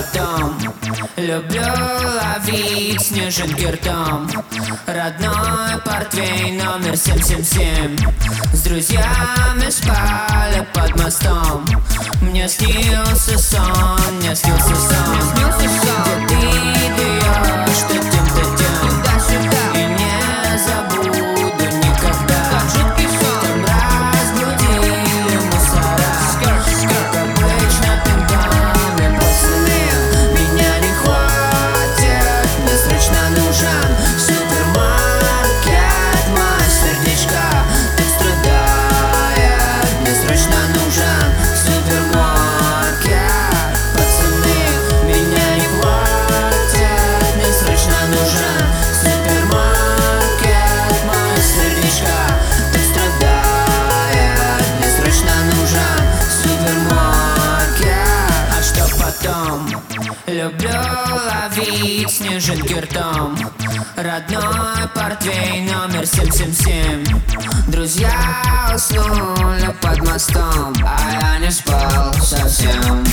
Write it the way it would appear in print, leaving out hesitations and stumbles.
потом? Люблю ловить снежинки ртом. Родной портвейн номер 777. С друзьями спали под мостом. Мне снился сон, мне снился сон. Где ты даешь, что тем, то тем. И не забуду никогда. Там разбудили мусора. Как обычно пинками пацаны. Меня не хватит, мне срочно нужен супермаркет. Мой сердечко так страдает. Мне срочно нужен супермаркет. Пацаны, меня не хватит, мне срочно нужен супермаркет. Мое сердечко так страдает. Мне срочно нужен супермаркет. А что потом? Люблю ловить снежинки ртом. Родной портвейн номер 777. Друзья уснули под мостом, а я не спал совсем.